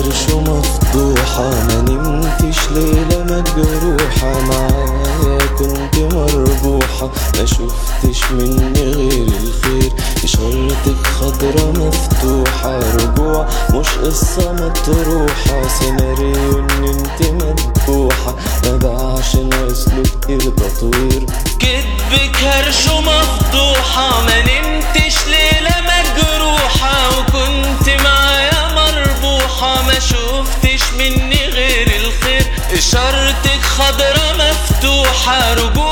كرشه مفتوحة، ما نمتش ليلة مجروحة، معايا كنت مربوحة، ما شفتش مني غير الخير، إشارتك خضرا مفتوحة، رجوع مش قصة مطروحة، سيناريو إن انت مذبوحة، ما باعش ناقصله كتير تطوير. كدب كرشه مفضوحة، ما نمتش ليلة مجروحة، وكنت معايا مربوحة، ما شفتش مني غير الخير، إشارتك خضرا مفتوحة، رجوع